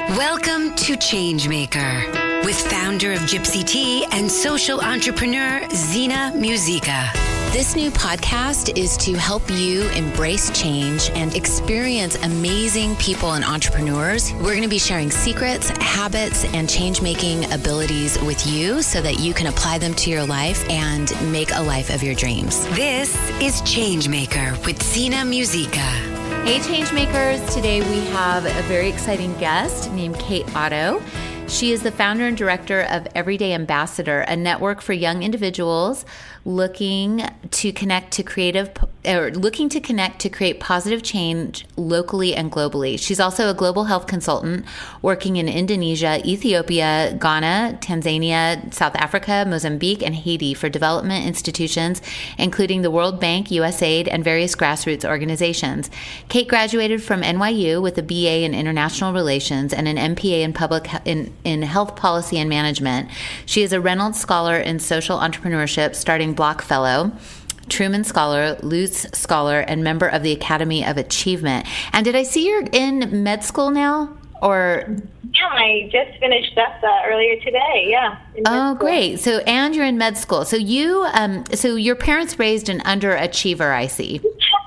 Welcome to Changemaker with founder of Gypsy Tea and social entrepreneur Zena Musica. This new podcast is to help you embrace change and experience amazing people and entrepreneurs. We're going to be sharing secrets, habits, and change-making abilities with you so that you can apply them to your life and make a life of your dreams. This is Changemaker with Zena Musica. Hey Changemakers, today we have a very exciting guest named Kate Otto. She is the founder and director of Everyday Ambassador, a network for young individuals looking to connect to create positive change locally and globally. She's also a global health consultant working in Indonesia, Ethiopia, Ghana, Tanzania, South Africa, Mozambique, and Haiti for development institutions, including the World Bank, USAID, and various grassroots organizations. Kate graduated from NYU with a BA in International Relations and an MPA in Health Policy and Management. She is a Reynolds Scholar in Social Entrepreneurship, starting Block Fellow, Truman Scholar, Lutz Scholar, and member of the Academy of Achievement. And did I see you're in med school now? Or yeah, I just finished up earlier today. Yeah. Oh, great! So, and you're in med school. So you, so your parents raised an underachiever, I see.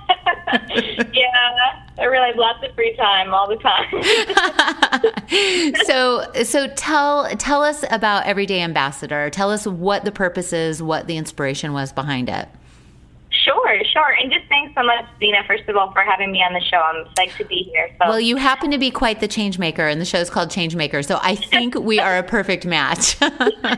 Yeah, I realize lots of free time all the time. So tell us about Everyday Ambassador. Tell us what the purpose is, what the inspiration was behind it. Sure. And just thanks so much, Zena, first of all, for having me on the show. I'm excited to be here. So. Well, you happen to be quite the change maker, and the show's called Changemaker, so I think we are a perfect match. Well,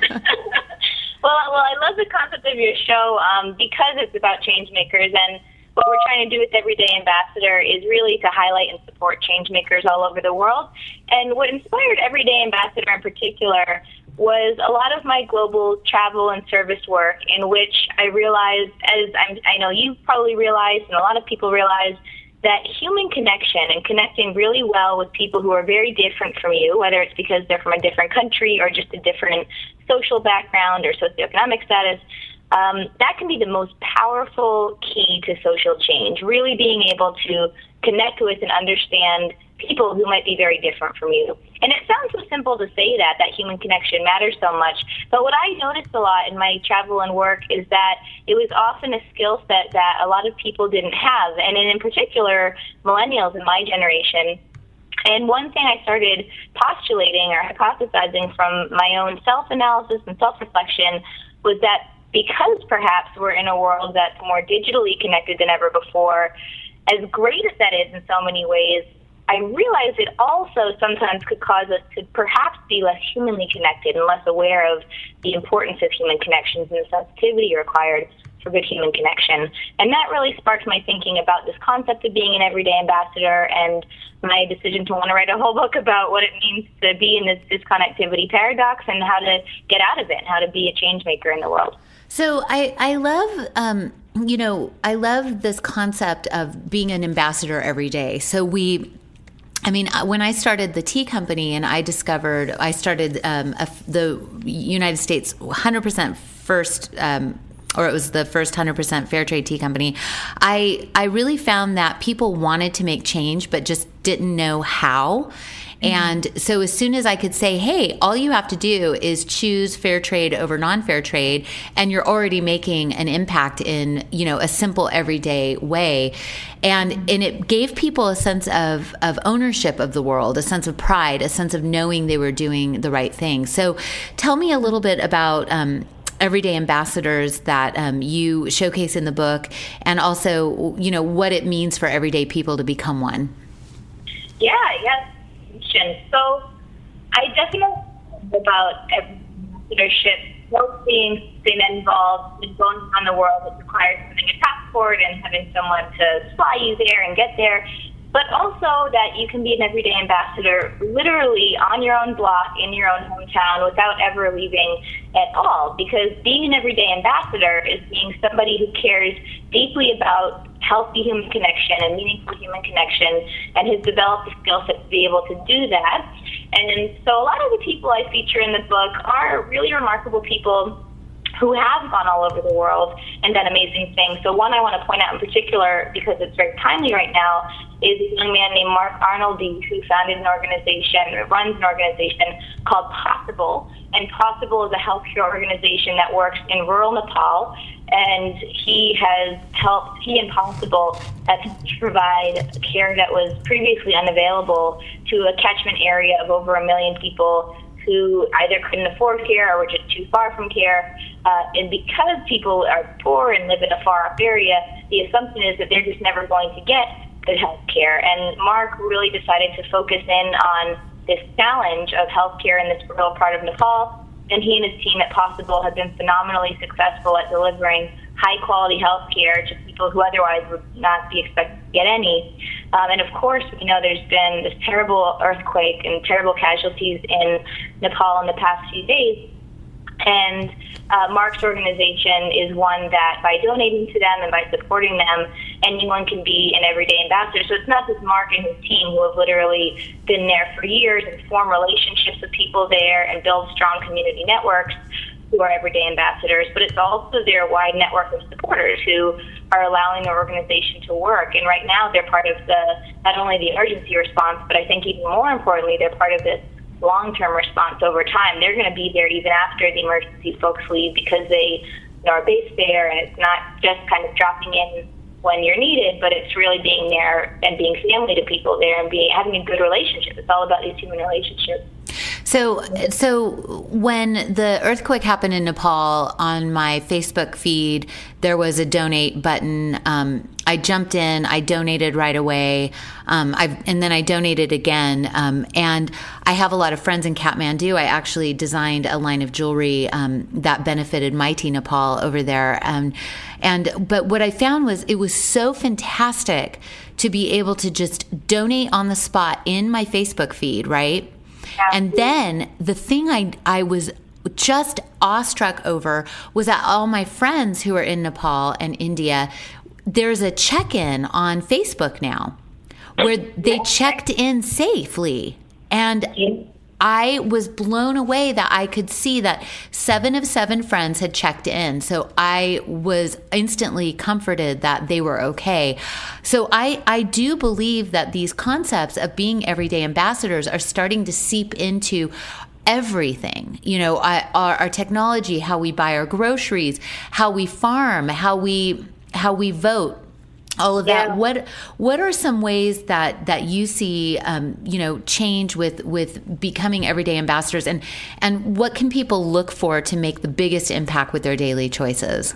I love the concept of your show because it's about change makers, and what we're trying to do with Everyday Ambassador is really to highlight and support change makers all over the world. And what inspired Everyday Ambassador in particular was a lot of my global travel and service work, in which I realized, I know you probably realized and a lot of people realize, that human connection and connecting really well with people who are very different from you, whether it's because they're from a different country or just a different social background or socioeconomic status, that can be the most powerful key to social change, really being able to connect with and understand people who might be very different from you. And it sounds so simple to say that human connection matters so much, but what I noticed a lot in my travel and work is that it was often a skill set that a lot of people didn't have, and in particular, millennials in my generation. And one thing I started postulating or hypothesizing from my own self-analysis and self-reflection was that because perhaps we're in a world that's more digitally connected than ever before, as great as that is in so many ways, I realized it also sometimes could cause us to perhaps be less humanly connected and less aware of the importance of human connections and the sensitivity required for good human connection. And that really sparked my thinking about this concept of being an everyday ambassador and my decision to want to write a whole book about what it means to be in this disconnectivity paradox and how to get out of it and how to be a change maker in the world. So I love, I love this concept of being an ambassador every day. So when I started the tea company and I started the United States 100% first, or it was the first 100% fair trade tea company, I really found that people wanted to make change, but just didn't know how. And so as soon as I could say, hey, all you have to do is choose fair trade over non-fair trade, and you're already making an impact in, a simple everyday way. And it gave people a sense of ownership of the world, a sense of pride, a sense of knowing they were doing the right thing. So tell me a little bit about Everyday Ambassadors that you showcase in the book, and also, what it means for everyday people to become one. Yeah. So I definitely think about leadership, both being involved in going around the world. It requires having a passport and having someone to fly you there and get there, but also that you can be an everyday ambassador literally on your own block, in your own hometown, without ever leaving at all. Because being an everyday ambassador is being somebody who cares deeply about healthy human connection and meaningful human connection, and has developed the skill set to be able to do that. And so a lot of the people I feature in the book are really remarkable people who have gone all over the world and done amazing things. So one I want to point out in particular, because it's very timely right now, is a young man named Mark Arnoldi, who runs an organization called Possible. And Possible is a healthcare organization that works in rural Nepal, and he and Possible have provide care that was previously unavailable to a catchment area of over 1 million people who either couldn't afford care or were just too far from care. And because people are poor and live in a far-off area, the assumption is that they're just never going to get good health care. And Mark really decided to focus in on this challenge of healthcare in this rural part of Nepal. And he and his team at Possible have been phenomenally successful at delivering high-quality health care to people who otherwise would not be expected to get any. And of course, we know there's been this terrible earthquake and terrible casualties in Nepal in the past few days. And Mark's organization is one that by donating to them and by supporting them, anyone can be an everyday ambassador. So it's not just Mark and his team who have literally been there for years and form relationships with people there and build strong community networks who are everyday ambassadors, but it's also their wide network of supporters who are allowing the organization to work. And right now they're part of not only the emergency response, but I think even more importantly, they're part of this long-term response over time. They're going to be there even after the emergency folks leave, because they are based there, and it's not just kind of dropping in when you're needed, but it's really being there and being family to people there and having a good relationship. It's all about these human relationships. So when the earthquake happened in Nepal, on my Facebook feed, there was a donate button. I jumped in, I donated right away, and then I donated again. And I have a lot of friends in Kathmandu. I actually designed a line of jewelry that benefited Mighty Nepal over there. But what I found was it was so fantastic to be able to just donate on the spot in my Facebook feed, right? And then the thing I was just awestruck over was that all my friends who are in Nepal and India, there's a check-in on Facebook now where they checked in safely. And I was blown away that I could see that 7 of 7 friends had checked in. So I was instantly comforted that they were okay. So I do believe that these concepts of being everyday ambassadors are starting to seep into everything. Our technology, how we buy our groceries, how we farm, how we vote. All of that. Yeah. What are some ways that you see change with becoming everyday ambassadors, and what can people look for to make the biggest impact with their daily choices?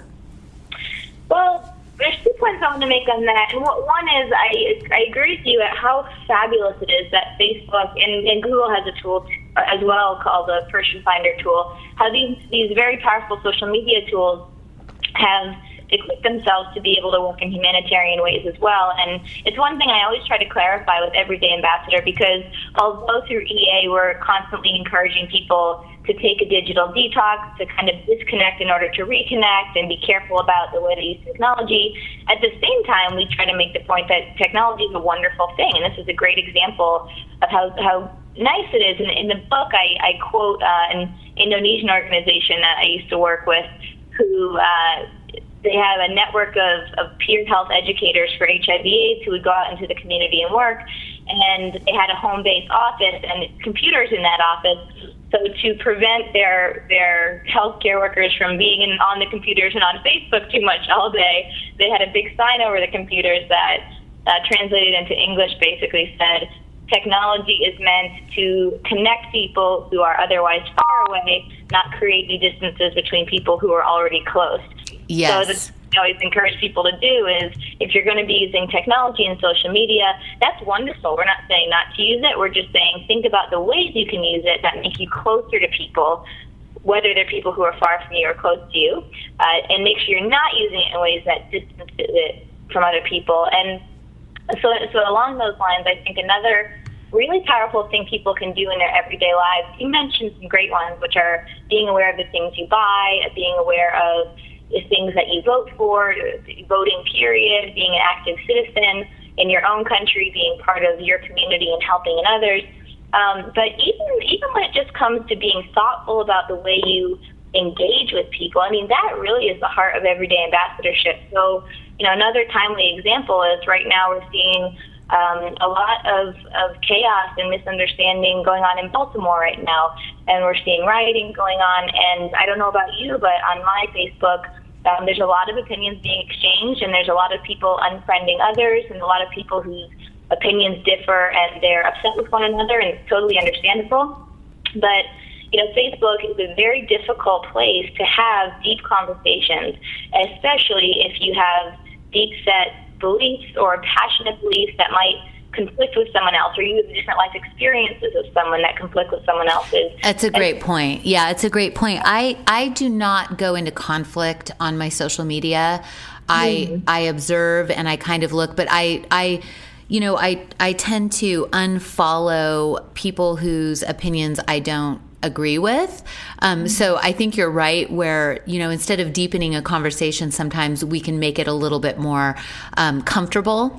Well, there's 2 points I want to make on that. And one is I agree with you at how fabulous it is that Facebook and Google has a tool as well called the Person Finder tool. How these very powerful social media tools have equip themselves to be able to work in humanitarian ways as well. And it's one thing I always try to clarify with Everyday Ambassador, because although through EA we're constantly encouraging people to take a digital detox, to kind of disconnect in order to reconnect and be careful about the way they use technology, at the same time we try to make the point that technology is a wonderful thing. And this is a great example of how nice it is. In the book, I quote an Indonesian organization that I used to work with who they have a network of peer health educators for HIV/AIDS who would go out into the community and work, and they had a home-based office and computers in that office. So to prevent their healthcare workers from being on the computers and on Facebook too much all day, they had a big sign over the computers that translated into English basically said, "Technology is meant to connect people who are otherwise far away, not create new distances between people who are already close." Yes. So the thing I always encourage people to do is, if you're going to be using technology and social media, that's wonderful. We're not saying not to use it. We're just saying think about the ways you can use it that make you closer to people, whether they're people who are far from you or close to you, and make sure you're not using it in ways that distance it from other people. And so along those lines, I think another really powerful thing people can do in their everyday lives, you mentioned some great ones, which are being aware of the things you buy, being aware of the things that you vote for, voting period, being an active citizen in your own country, being part of your community and helping in others. But even when it just comes to being thoughtful about the way you engage with people. I mean, that really is the heart of everyday ambassadorship. So, another timely example is right now we're seeing a lot of chaos and misunderstanding going on in Baltimore right now, and we're seeing rioting going on. And I don't know about you, but on my Facebook, there's a lot of opinions being exchanged, and there's a lot of people unfriending others, and a lot of people whose opinions differ, and they're upset with one another, and it's totally understandable. But Facebook is a very difficult place to have deep conversations, especially if you have deep-set beliefs or passionate beliefs that might conflict with someone else, or you have different life experiences of someone that conflict with someone else's. That's a great point. Yeah, it's a great point. I do not go into conflict on my social media. I observe and I kind of look, but I tend to unfollow people whose opinions I don't agree with. So I think you're right where, instead of deepening a conversation, sometimes we can make it a little bit more comfortable.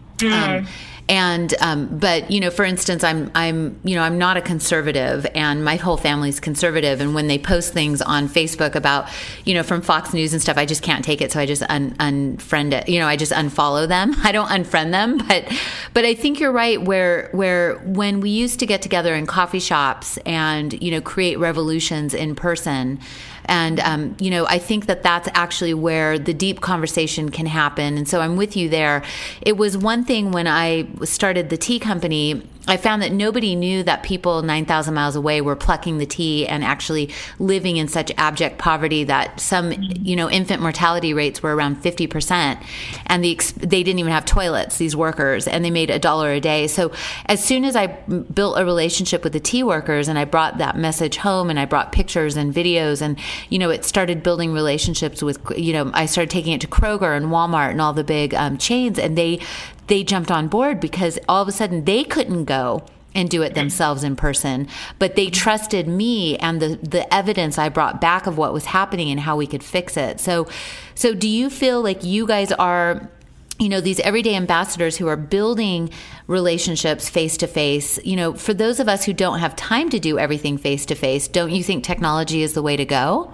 But for instance, I'm not a conservative, and my whole family's conservative. And when they post things on Facebook about, from Fox News and stuff, I just can't take it. So I just unfriend it. I just unfollow them. I don't unfriend them, but I think you're right where when we used to get together in coffee shops and, create revolutions in person. And, I think that that's actually where the deep conversation can happen. And so I'm with you there. It was one thing when I started the tea company, I found that nobody knew that people 9,000 miles away were plucking the tea and actually living in such abject poverty that some, infant mortality rates were around 50%. And they didn't even have toilets, these workers, and they made $1 a day. So as soon as I built a relationship with the tea workers and I brought that message home and I brought pictures and videos and, it started building relationships with, I started taking it to Kroger and Walmart and all the big chains, and they jumped on board because all of a sudden they couldn't go and do it themselves in person, but they trusted me and the evidence I brought back of what was happening and how we could fix it. So do you feel like you guys are, these everyday ambassadors who are building relationships face to face? For those of us who don't have time to do everything face to face, don't you think technology is the way to go?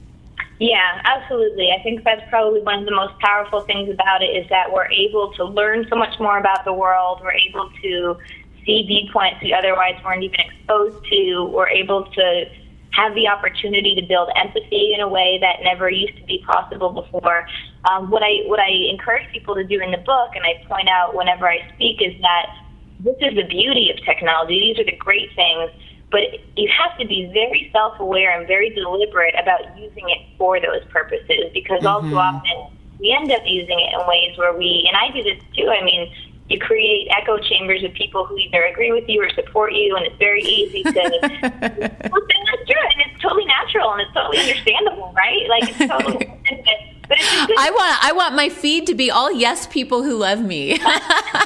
Yeah, absolutely. I think that's probably one of the most powerful things about it is that we're able to learn so much more about the world. We're able to see viewpoints we otherwise weren't even exposed to. We're able to have the opportunity to build empathy in a way that never used to be possible before. What I encourage people to do in the book, and I point out whenever I speak, is that this is the beauty of technology. These are the great things. But you have to be very self-aware and very deliberate about using it for those purposes, because all too often we end up using it in ways where and I do this too, you create echo chambers of people who either agree with you or support you, and it's very easy to well, that's true, and it's totally natural and it's totally understandable, right? Like, it's totally but it's just, I want my feed to be all yes people who love me. But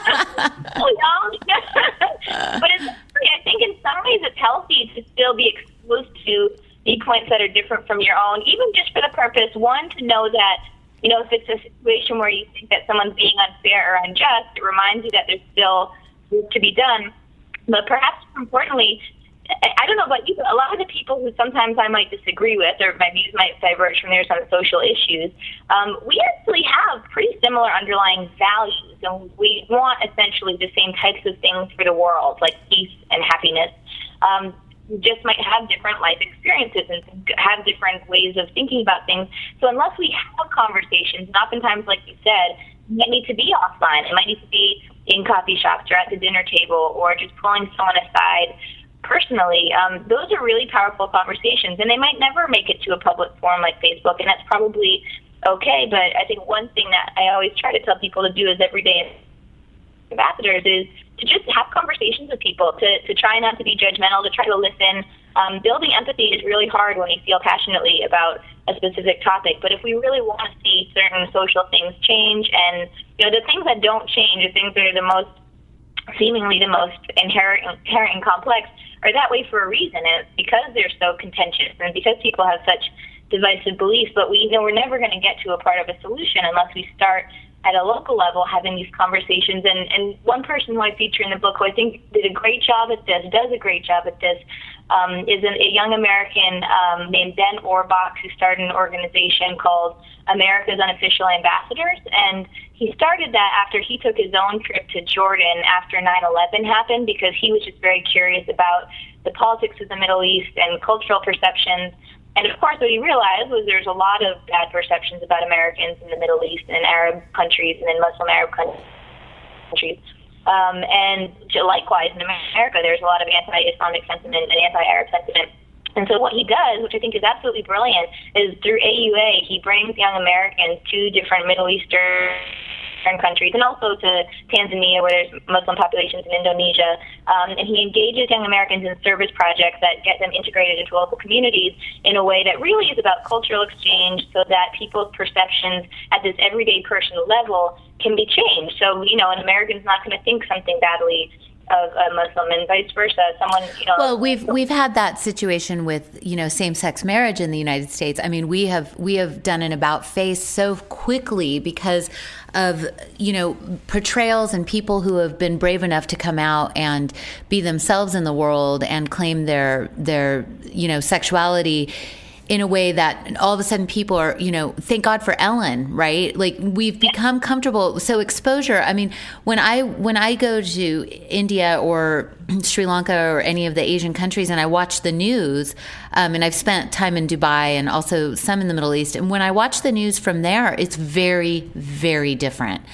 I think in some ways it's healthy to still be exposed to viewpoints that are different from your own, even just for the purpose, one, to know that, if it's a situation where you think that someone's being unfair or unjust, it reminds you that there's still work to be done. But perhaps more importantly, I don't know about you, but a lot of the people who sometimes I might disagree with, or my views might diverge from theirs on social issues, we actually have pretty similar underlying values, and we want essentially the same types of things for the world, like peace and happiness. We just might have different life experiences and have different ways of thinking about things. So unless we have conversations, and oftentimes, like you said, it might need to be offline. It might need to be in coffee shops or at the dinner table or just pulling someone aside personally. Those are really powerful conversations, and they might never make it to a public forum like Facebook, and that's probably okay. But I think one thing that I always try to tell people to do as everyday ambassadors is to just have conversations with people, to try not to be judgmental, to try to listen. Building empathy is really hard when you feel passionately about a specific topic, but if we really want to see certain social things change, and the things that don't change, the things that are seemingly the most inherent and complex, are that way for a reason, and it's because they're so contentious and because people have such divisive beliefs. But we know we're never going to get to a part of a solution unless we start at a local level having these conversations. And one person who I feature in the book who I think did a great job at this, does a great job at this, is a young American named Ben Orbach, who started an organization called America's Unofficial Ambassadors. And he started that after he took his own trip to Jordan after 9/11 happened, because he was just very curious about the politics of the Middle East and cultural perceptions. And of course, what he realized was there's a lot of bad perceptions about Americans in the Middle East and in Arab countries and in Muslim Arab countries. And likewise, in America, there's a lot of anti-Islamic sentiment and anti-Arab sentiment. And so what he does, which I think is absolutely brilliant, is through AUA, he brings young Americans to different Middle Eastern countries, and also to Tanzania, where there's Muslim populations, in Indonesia. And he engages young Americans in service projects that get them integrated into local communities in a way that really is about cultural exchange, so that people's perceptions at this everyday personal level can be changed. So, an American's not going to think something badly of a Muslim, and vice versa. Someone, Well, we've had that situation with, same-sex marriage in the United States. I mean, we have done an about face so quickly because of, portrayals and people who have been brave enough to come out and be themselves in the world and claim their sexuality in a way that all of a sudden people are, thank God for Ellen, right? Like, we've become comfortable. So exposure, I mean, when I go to India or Sri Lanka or any of the Asian countries and I watch the news, and I've spent time in Dubai and also some in the Middle East, and when I watch the news from there, it's very, very different.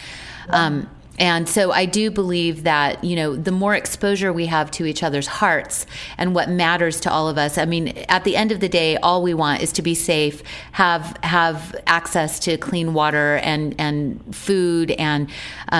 And so I do believe that, the more exposure we have to each other's hearts and what matters to all of us. I mean, at the end of the day, all we want is to be safe, have access to clean water and food and,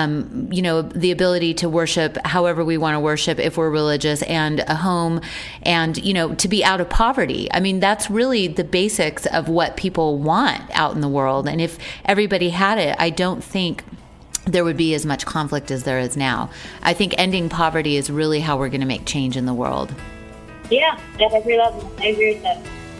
the ability to worship however we want to worship if we're religious, and a home, and, to be out of poverty. I mean, that's really the basics of what people want out in the world. And if everybody had it, I don't think there would be as much conflict as there is now. I think ending poverty is really how we're going to make change in the world. Yeah, at every level. I agree with that.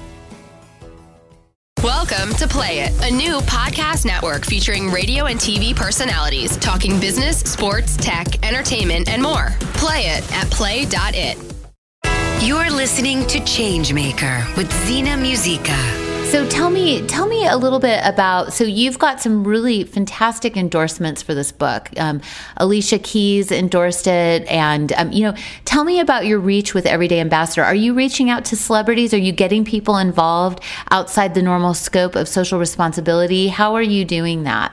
Welcome to Play It, a new podcast network featuring radio and TV personalities talking business, sports, tech, entertainment, and more. Play it at play.it. You're listening to Changemaker with Zena Musica. So tell me a little bit about, so you've got some really fantastic endorsements for this book. Alicia Keys endorsed it, and, tell me about your reach with Everyday Ambassador. Are you reaching out to celebrities? Are you getting people involved outside the normal scope of social responsibility? How are you doing that?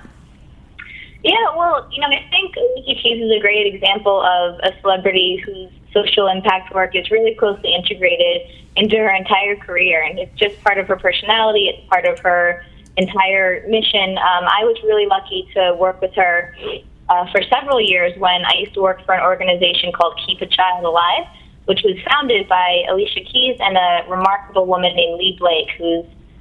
Yeah, well, I think Alicia Keys is a great example of a celebrity whose social impact work is really closely integrated into her entire career, and it's just part of her personality. It's part of her entire mission. I was really lucky to work with her for several years when I used to work for an organization called Keep a Child Alive, which was founded by Alicia Keys and a remarkable woman named Lee Blake, who's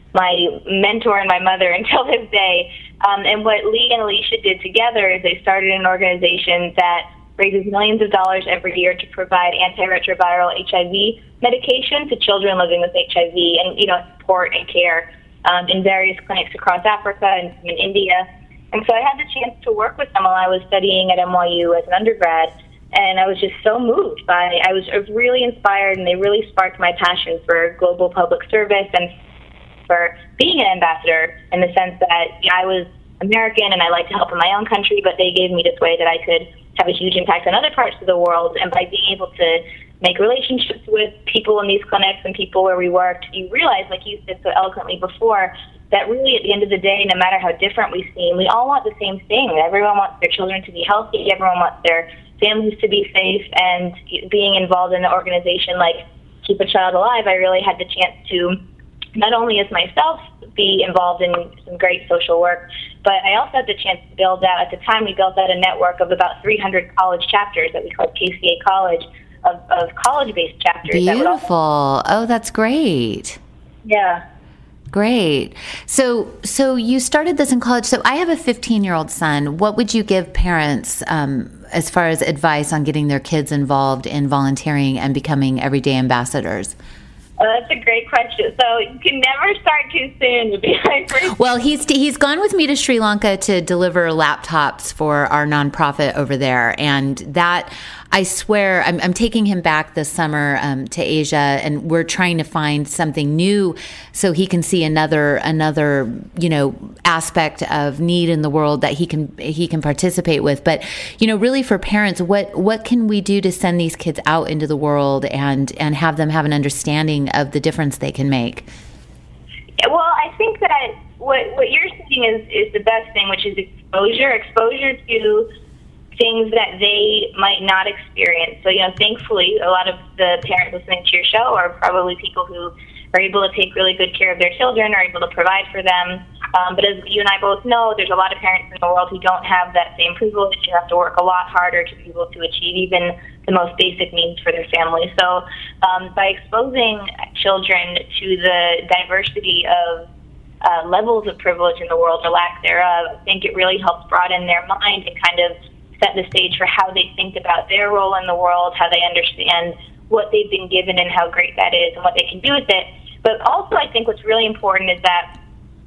my mentor and my mother until this day. And what Lee and Alicia did together is they started an organization that raises millions of dollars every year to provide antiretroviral HIV medication to children living with HIV, and support and care in various clinics across Africa and in India. And so I had the chance to work with them while I was studying at NYU as an undergrad, and I was just so moved I was really inspired, and they really sparked my passion for global public service and for being an ambassador, in the sense that I was American and I like to help in my own country, but they gave me this way that I could have a huge impact on other parts of the world. And by being able to make relationships with people in these clinics and people where we worked, you realize, like you said so eloquently before, that really at the end of the day, no matter how different we seem, we all want the same thing. Everyone wants their children to be healthy. Everyone wants their families to be safe. And being involved in an organization like Keep a Child Alive, I really had the chance to not only as myself be involved in some great social work, but I also had the chance to build out, at the time we built out a network of about 300 college chapters that we called KCA College, of college-based chapters. Beautiful. Oh, that's great. Yeah. Great. So you started this in college. So I have a 15-year-old son. What would you give parents as far as advice on getting their kids involved in volunteering and becoming everyday ambassadors? That's a great question. So you can never start too soon to be like. Well, he's gone with me to Sri Lanka to deliver laptops for our nonprofit over there, and that I swear I'm taking him back this summer to Asia, and we're trying to find something new so he can see another aspect of need in the world that he can participate with. But really for parents, what can we do to send these kids out into the world and have them have an understanding of the difference they can make? Well, I think that what you're saying is the best thing, which is exposure to things that they might not experience. So, thankfully, a lot of the parents listening to your show are probably people who are able to take really good care of their children, are able to provide for them. But as you and I both know, there's a lot of parents in the world who don't have that same privilege. You have to work a lot harder to be able to achieve even the most basic needs for their family. So by exposing children to the diversity of levels of privilege in the world or lack thereof, I think it really helps broaden their mind and kind of set the stage for how they think about their role in the world, how they understand what they've been given and how great that is and what they can do with it. But also I think what's really important is that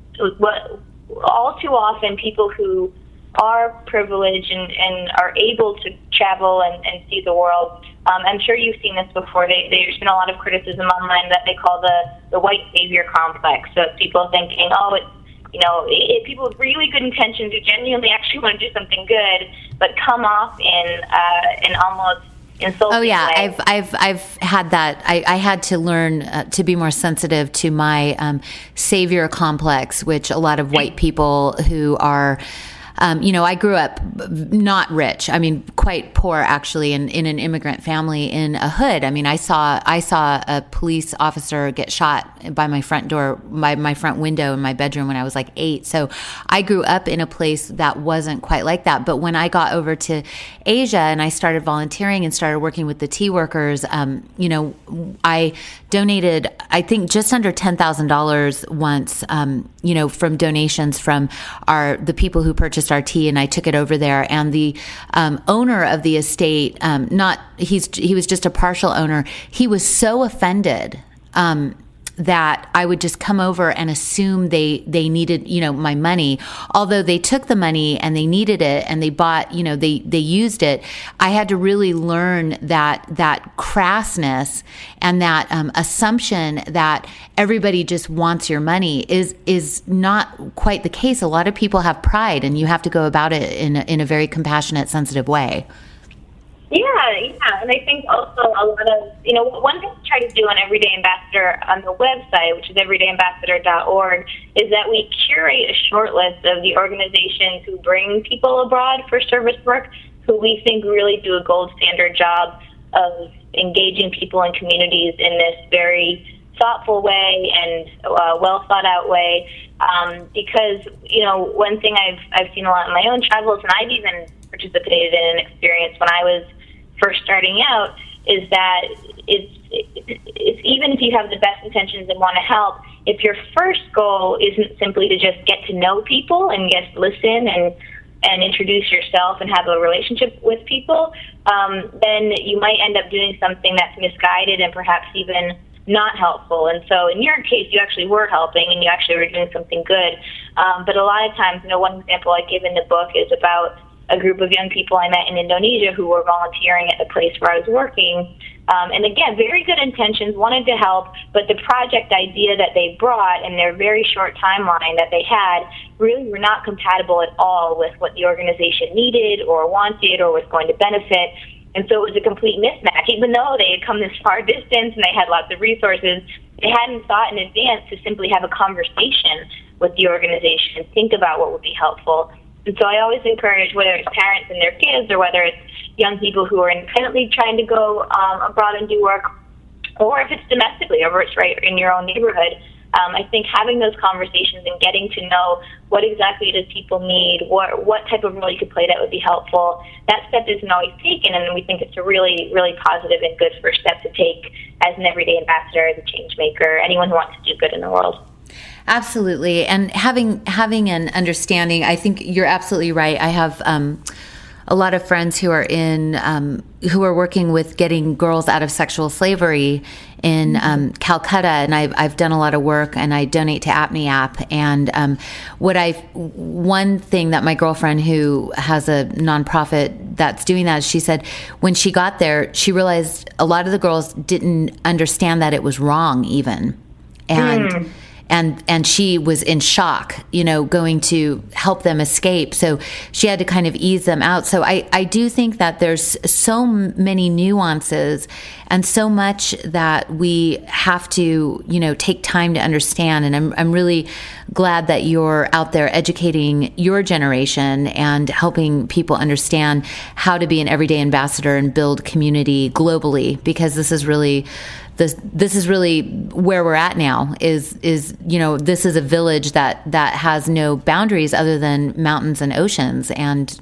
all too often people who are privileged and are able to travel and see the world, I'm sure you've seen this before, there's been a lot of criticism online that they call the white savior complex. So it's people thinking, people with really good intentions who genuinely actually want to do something good, but come off in almost insulting way. I've had that. I had to learn to be more sensitive to my savior complex, which a lot of white people who are I grew up not rich. I mean, quite poor, actually, in an immigrant family in a hood. I mean, I saw a police officer get shot by my front door, by my front window in my bedroom when I was like 8. So I grew up in a place that wasn't quite like that. But when I got over to Asia and I started volunteering and started working with the tea workers, I donated, I think, just under $10,000 once, from donations from the people who purchased our tea, and I took it over there. And the owner of the estate, he was just a partial owner. He was so offended that I would just come over and assume they needed, my money. Although they took the money and they needed it and they bought, they used it. I had to really learn that crassness and that assumption that everybody just wants your money is not quite the case. A lot of people have pride, and you have to go about it in a very compassionate, sensitive way. Yeah, and I think also a lot of, one thing we try to do on Everyday Ambassador on the website, which is everydayambassador.org, is that we curate a short list of the organizations who bring people abroad for service work, who we think really do a gold standard job of engaging people and communities in this very thoughtful way and well thought out way. Because, one thing I've seen a lot in my own travels, and I've even participated in an experience when I was first starting out, is that it's even if you have the best intentions and want to help, if your first goal isn't simply to just get to know people and just listen and introduce yourself and have a relationship with people, then you might end up doing something that's misguided and perhaps even not helpful. And so in your case, you actually were helping and you actually were doing something good. But a lot of times, one example I give in the book is about a group of young people I met in Indonesia who were volunteering at the place where I was working. And again, very good intentions, wanted to help, but the project idea that they brought and their very short timeline that they had really were not compatible at all with what the organization needed or wanted or was going to benefit. And so it was a complete mismatch. Even though they had come this far distance and they had lots of resources, they hadn't thought in advance to simply have a conversation with the organization and think about what would be helpful. And so I always encourage, whether it's parents and their kids or whether it's young people who are independently trying to go abroad and do work, or if it's domestically, or if it's right in your own neighborhood, I think having those conversations and getting to know what exactly does people need, what type of role you could play that would be helpful, that step isn't always taken, and we think it's a really, really positive and good first step to take as an everyday ambassador, as a change maker, anyone who wants to do good in the world. Absolutely. And having an understanding, I think you're absolutely right. I have a lot of friends who are working with getting girls out of sexual slavery in Calcutta, and I've done a lot of work, and I donate to APNIAP. And one thing that my girlfriend, who has a nonprofit that's doing that, she said when she got there, she realized a lot of the girls didn't understand that it was wrong even. And she was in shock, going to help them escape. So she had to kind of ease them out. So I do think that there's so many nuances and so much that we have to, take time to understand. And I'm really glad that you're out there educating your generation and helping people understand how to be an everyday ambassador and build community globally, because this is really where we're at now is this is a village that has no boundaries other than mountains and oceans, and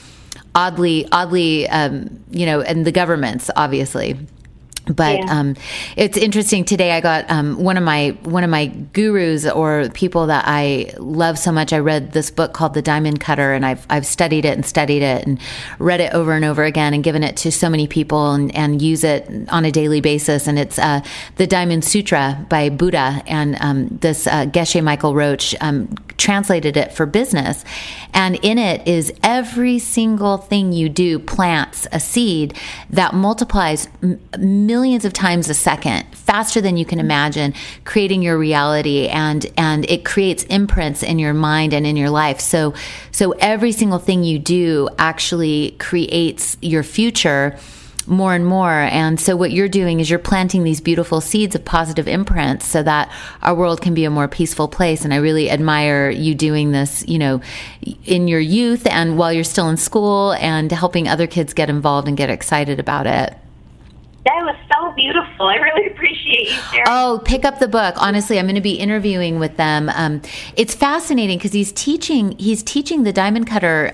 oddly and the governments, obviously. But it's interesting. Today I got one of my gurus, or people that I love so much. I read this book called The Diamond Cutter, and I've studied it and read it over and over again and given it to so many people and use it on a daily basis. And it's The Diamond Sutra by Buddha, and this Geshe Michael Roach translated it for business. And in it is every single thing you do plants a seed that multiplies millions of times a second, faster than you can imagine, creating your reality, and it creates imprints in your mind and in your life. So every single thing you do actually creates your future more and more. And so what you're doing is you're planting these beautiful seeds of positive imprints so that our world can be a more peaceful place. And I really admire you doing this, in your youth and while you're still in school, and helping other kids get involved and get excited about it. That was so beautiful. I really appreciate you sharing. Oh, pick up the book. Honestly, I'm going to be interviewing with them. It's fascinating because he's teaching the diamond cutter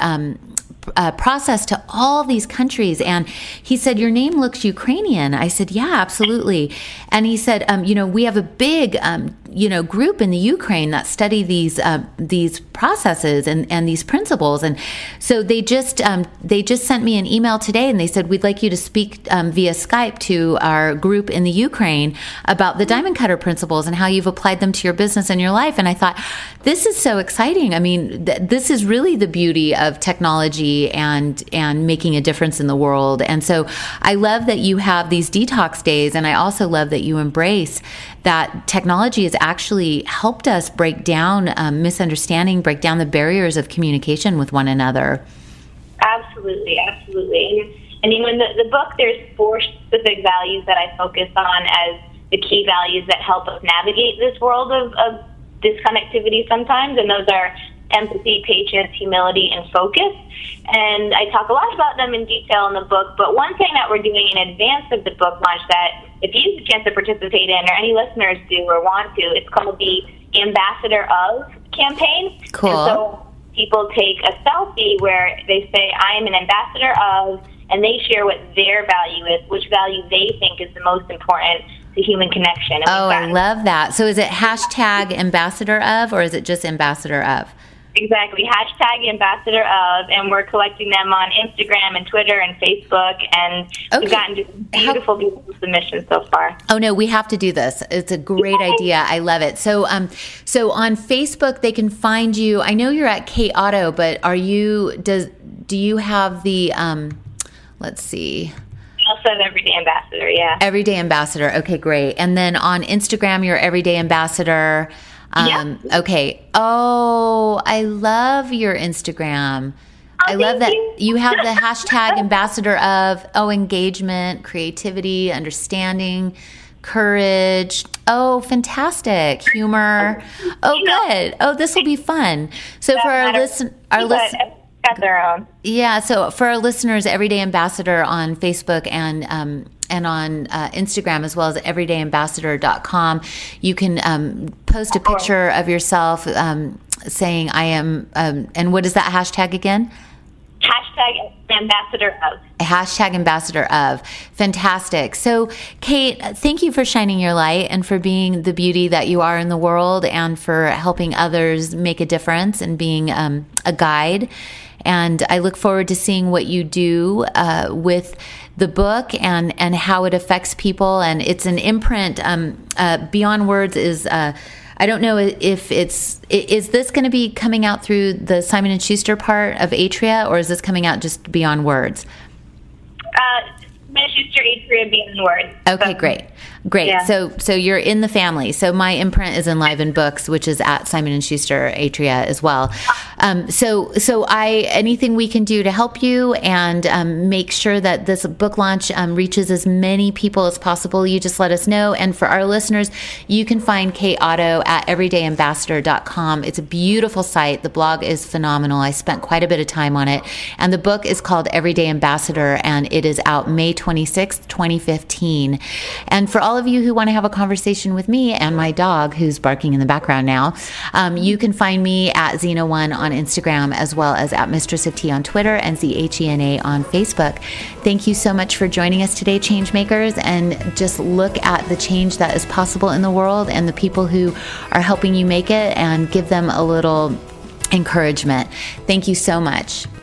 process to all these countries. And he said, "Your name looks Ukrainian." I said, "Yeah, absolutely." And he said, we have a big, group in the Ukraine that study these processes and these principles. And so they just sent me an email today, and they said, "We'd like you to speak via Skype to our group in the Ukraine about the diamond cutter principles and how you've applied them to your business and your life." And I thought, this is so exciting. I mean, this is really the beauty of technology and making a difference in the world. And so I love that you have these detox days, and I also love that you embrace that technology has actually helped us break down misunderstanding, break down the barriers of communication with one another. Absolutely. And in the book, there's 4 specific values that I focus on as the key values that help us navigate this world of disconnectivity sometimes, and those are empathy, patience, humility, and focus. And I talk a lot about them in detail in the book, but one thing that we're doing in advance of the book launch that if you have a chance to participate in, or any listeners do or want to, it's called the Ambassador of campaign. Cool. And so people take a selfie where they say, "I am an ambassador of," and they share what their value is, which value they think is the most important to human connection. And I love that. So is it #ambassador of, or is it just ambassador of? Exactly. #ambassador of, and we're collecting them on Instagram and Twitter and Facebook, and we've gotten beautiful submissions so far. Oh no, we have to do this. It's a great idea. I love it. So on Facebook they can find you. I know you're at Kate Otto, but do you have the let's see. Also Everyday Ambassador, yeah. Everyday Ambassador. Okay, great. And then on Instagram you're Everyday Ambassador. Okay. Oh, I love your Instagram. I love that you have the #ambassador of, engagement, creativity, understanding, courage. Oh, fantastic. Humor. Oh, good. Oh, this will be fun. So for our listeners, got their own. Yeah. So for our listeners, Everyday Ambassador on Facebook and on Instagram, as well as everydayambassador.com. You can post a picture of yourself saying, "I am," and what is that hashtag again? #ambassador of. #ambassador of. Fantastic. So, Kate, thank you for shining your light and for being the beauty that you are in the world, and for helping others make a difference and being a guide. And I look forward to seeing what you do with the book and how it affects people. And it's an imprint. Beyond Words is... I don't know if is this going to be coming out through the Simon & Schuster part of Atria, or is this coming out just Beyond Words? Simon & Schuster, Atria, Beyond Words. Okay, great. Yeah. So you're in the family. So my imprint is Enliven Books, which is at Simon & Schuster, Atria as well. So anything we can do to help you and make sure that this book launch reaches as many people as possible, you just let us know. And for our listeners, you can find Kate Otto at everydayambassador.com. It's a beautiful site. The blog is phenomenal. I spent quite a bit of time on it. And the book is called Everyday Ambassador, and it is out May 26th, 2015. And for all of you who want to have a conversation with me and my dog, who's barking in the background now, you can find me at Xena1 on Instagram, as well as at Mistress of Tea on Twitter and ZHENA on Facebook. Thank you so much for joining us today, Changemakers, and just look at the change that is possible in the world and the people who are helping you make it, and give them a little encouragement. Thank you so much.